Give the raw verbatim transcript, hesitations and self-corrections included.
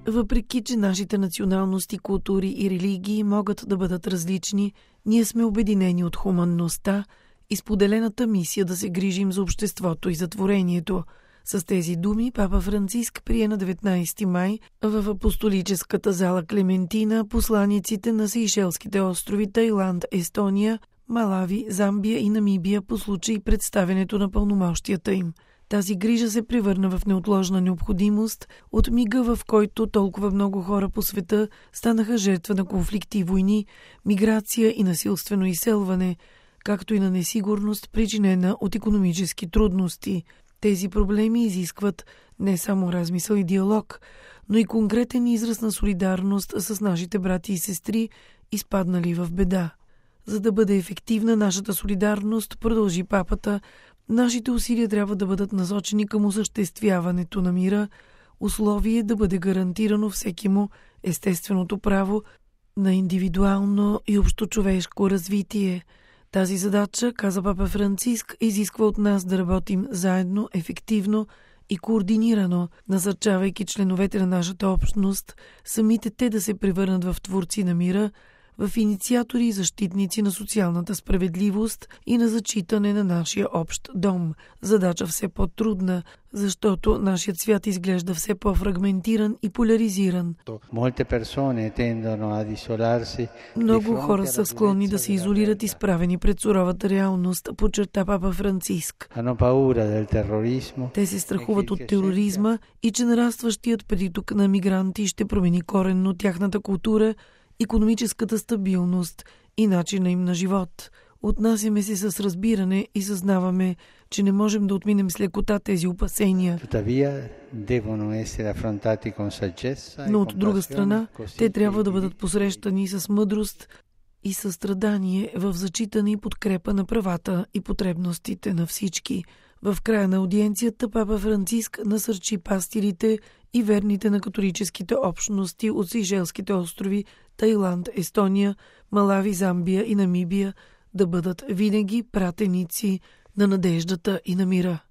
Въпреки че нашите националности, култури и религии могат да бъдат различни, ние сме обединени от хуманността и споделената мисия да се грижим за обществото и за творението. С тези думи папа Франциск прие на деветнайсети май в апостолическата зала Клементина посланиците на Сейшелските острови Тайланд, Естония, Малави, Замбия и Намибия по случай представянето на пълномощията им. Тази грижа се превърна в неотложна необходимост от мига, в който толкова много хора по света станаха жертва на конфликти и войни, миграция и насилствено изселване, както и на несигурност, причинена от икономически трудности. Тези проблеми изискват не само размисъл и диалог, но и конкретен израз на солидарност с нашите брати и сестри, изпаднали в беда. За да бъде ефективна нашата солидарност, продължи папата, нашите усилия трябва да бъдат насочени към осъществяването на мира, условие да бъде гарантирано всеки му естественото право на индивидуално и общочовешко развитие. Тази задача, каза папа Франциск, изисква от нас да работим заедно, ефективно и координирано, насърчавайки членовете на нашата общност, самите те да се превърнат в творци на мира, в инициатори и защитници на социалната справедливост и на зачитане на нашия общ дом. Задача все по-трудна, защото нашият свят изглежда все по-фрагментиран и поляризиран. Много хора са склонни да се изолират, изправени пред суровата реалност, подчерта папа Франциск. Те се страхуват от тероризма и че нарастващият приток на мигранти ще промени коренно тяхната култура, икономическата стабилност и начина им на живот. Отнасяме се с разбиране и съзнаваме, че не можем да отминем с лекота тези опасения. Но от друга страна, те трябва да бъдат посрещани с мъдрост и състрадание в зачитане и подкрепа на правата и потребностите на всички. В края на аудиенцията папа Франциск насърчи пастирите и верните на католическите общности от Сейшелските острови Тайланд, Естония, Малави, Замбия и Намибия да бъдат винаги пратеници на надеждата и на мира.